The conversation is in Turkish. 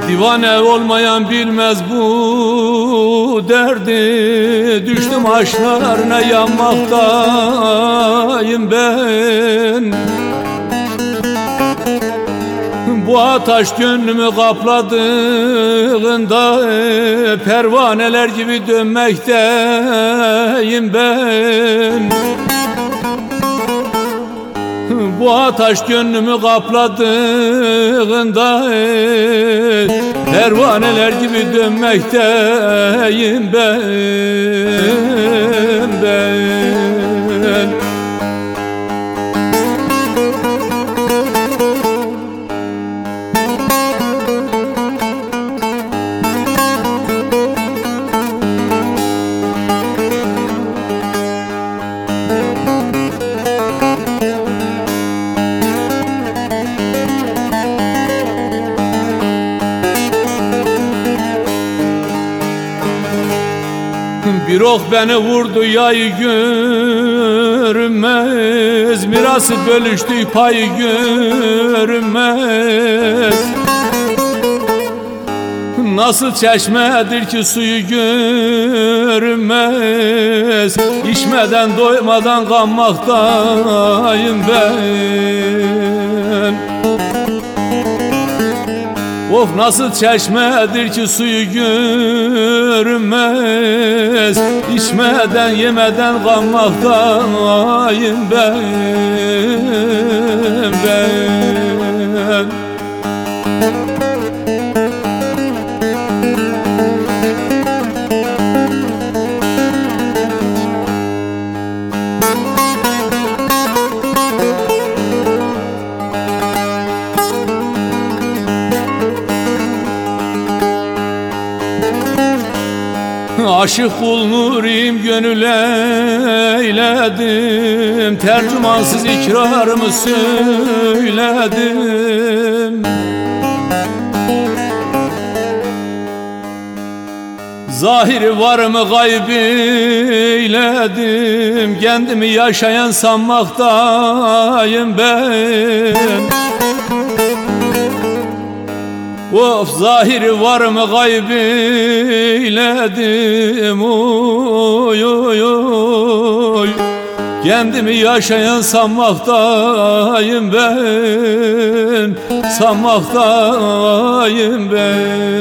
Divane olmayan bilmez bu derdi. Düştüm aşklarına yanmaktayım ben. Bu ateş gönlümü kapladığında pervaneler gibi dönmekteyim ben. Bu ateş gönlümü kapladığında pervaneler gibi dönmekteyim ben. Bir ok beni vurdu yayı görünmez, mirası bölüştü payı görünmez. Nasıl çeşmedir ki suyu görünmez, içmeden doymadan kanmaktayım ben. Of nasıl çeşmedir ki suyu görünmez, içmeden yemeden kanmaktayım ben. Aşık kul nurim gönül eyledim, tercümansız ikrarımı söyledim. Zahiri varımı gayb eyledim, kendimi yaşayan sanmaktayım ben. Of zahiri varımı gayb eyledim, oy oy oy. Kendimi yaşayan sanmaktayım ben, sanmaktayım ben.